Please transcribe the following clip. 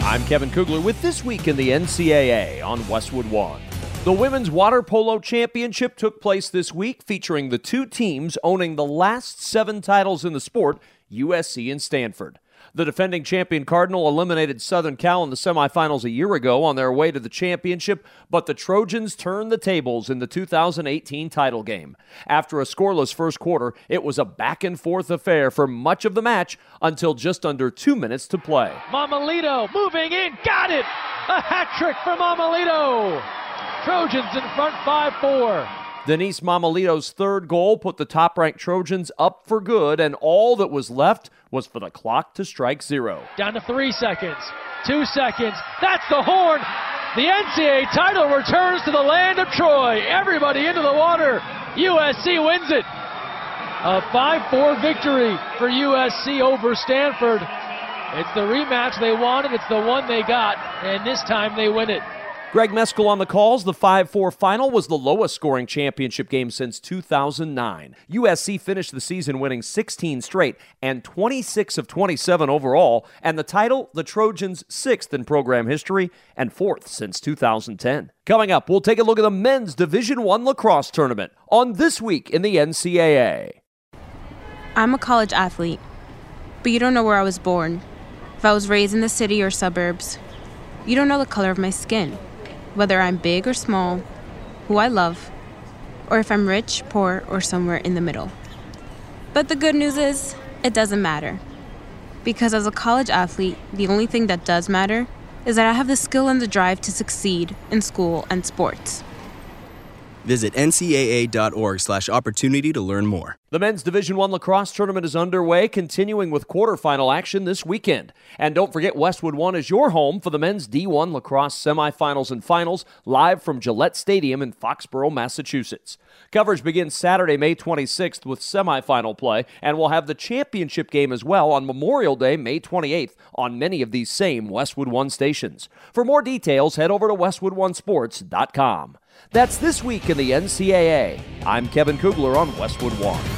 I'm Kevin Kugler with This Week in the NCAA on Westwood One. The Women's Water Polo Championship took place this week, featuring the two teams owning the last 7 titles in the sport, USC and Stanford. The defending champion Cardinal eliminated Southern Cal in the semifinals a year ago on their way to the championship, but the Trojans turned the tables in the 2018 title game. After a scoreless first quarter, it was a back-and-forth affair for much of the match until just under 2 minutes to play. Mamalito moving in, got it! A hat trick for Mamalito! Trojans in front 5-4. Denise Mamalito's third goal put the top-ranked Trojans up for good, and all that was left was for the clock to strike 0. Down to 3 seconds, 2 seconds, that's the horn! The NCAA title returns to the land of Troy. Everybody into the water. USC wins it. A 5-4 victory for USC over Stanford. It's the rematch they wanted, it's the one they got, and this time they win it. Greg Meskel on the calls. The 5-4 final was the lowest scoring championship game since 2009. USC finished the season winning 16 straight and 26 of 27 overall, and the title, the Trojans' 6th in program history and 4th since 2010. Coming up, we'll take a look at the men's Division I lacrosse tournament on This Week in the NCAA. I'm a college athlete, but you don't know where I was born, if I was raised in the city or suburbs. You don't know the color of my skin, whether I'm big or small, who I love, or if I'm rich, poor, or somewhere in the middle. But the good news is, it doesn't matter. Because as a college athlete, the only thing that does matter is that I have the skill and the drive to succeed in school and sports. Visit ncaa.org/opportunity to learn more. The men's Division I lacrosse tournament is underway, continuing with quarterfinal action this weekend. And don't forget, Westwood One is your home for the men's D1 lacrosse semifinals and finals, live from Gillette Stadium in Foxborough, Massachusetts. Coverage begins Saturday, May 26th with semifinal play, and we'll have the championship game as well on Memorial Day, May 28th, on many of these same Westwood One stations. For more details, head over to westwoodonesports.com. That's This Week in the NCAA. I'm Kevin Kugler on Westwood One.